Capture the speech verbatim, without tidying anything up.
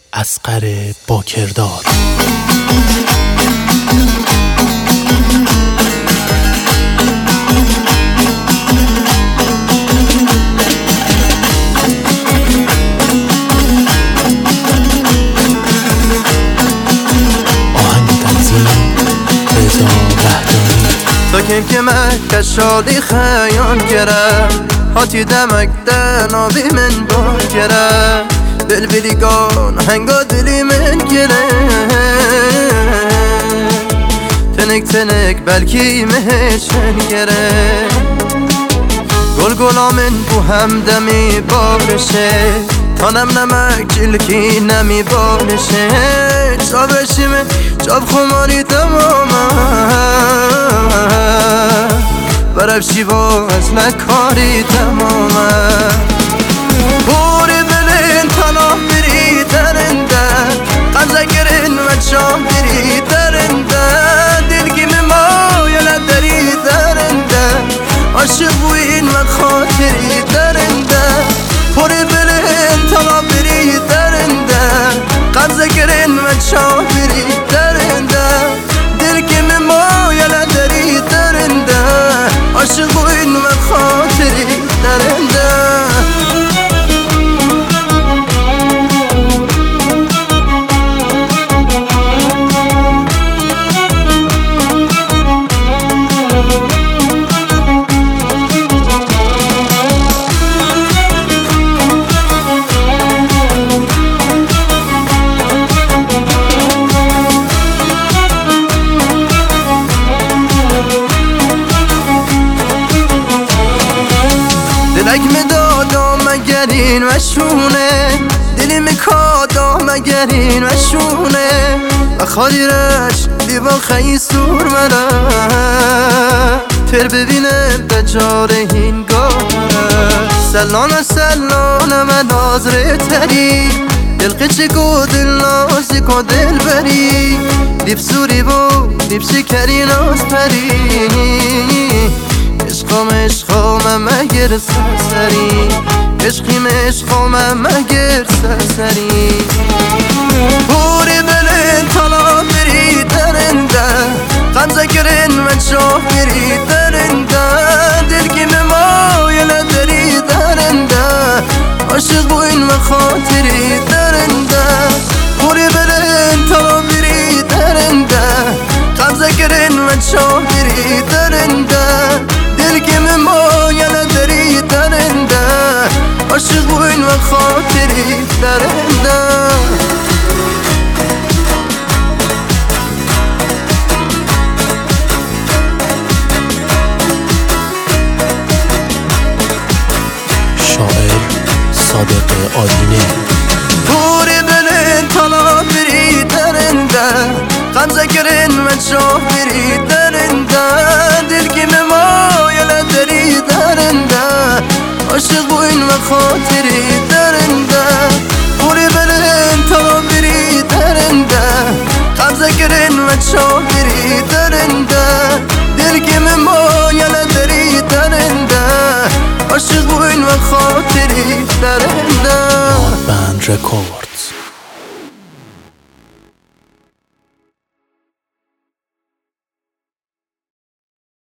اصغر باکردار. آهنگ تنظیم رضا وحدانی. ساکن که مکه شادی خیان گره هاتی دمک دنابی من بار گره بلبلیگان هنگا دلی من گره تنک تنک بلکی مهشن گره گل گلا من بو همدمی بارشه تانم نمک جلکی نمی بارشه چابشی من چاب خماری تمامه برفشی باز نکاری تمامه بوری بلین تناه بری درنده قمزه گرین و چاه بری درنده دلگی مما یلا دری درنده عاشق بوین و خاطری درنده بوری بلین تناه بری درنده قمزه گرین و چاه بری درنده دلگی مما یلا دری درنده عاشق بوین و خاطری درنده. دلک مدادا مگرین و شونه دلی مکادا مگرین و شونه و خالیرش دیبا خیلی سور منه تر ببینم بجار هینگاه سلانه سلانه من نازره تری دل قچه گو دل نازی کو دل بری دیب سوری بو دیب شکری ناز پری عشقم عشقم مگر سرسری عشقیم عشقم مگر سرسری بوری بلین تلا بری درنده قمزه گرین و چاه بری درنده دلگی مما یلا دری درنده عاشق بوین و خاطری درنده بوری بلین تلا بری درنده قمزه گرین و چاه بری درنده دلگی مما یلا دری درنده عاشق بوین و خاطری درنده. شاعر صادق آدینه. بوری بلین تلا بری درنده قمزه گرین و چاه بری درنده دلگی مما یلا دری درنده عاشق بوین و خاطری درنده بوری بلین تلا بری درنده قمزه گرین و چاه بری درنده دلگی مما یلا دری درنده عاشق بوین و خاطری درنده. بند رکورد.